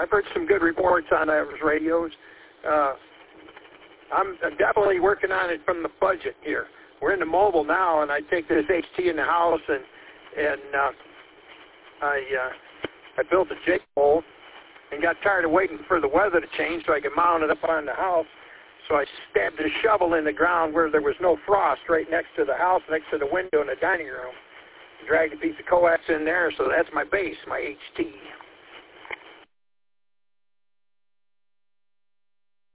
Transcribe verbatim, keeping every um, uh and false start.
I've heard some good reports on those radios. Uh, I'm definitely working on it from the budget here. We're in the mobile now, and I take this H T in the house, and and uh, I uh, I built a J pole and got tired of waiting for the weather to change so I could mount it up on the house. So I stabbed a shovel in the ground where there was no frost right next to the house, next to the window in the dining room. Dragged a piece of coax in there, so that's my base, my H T.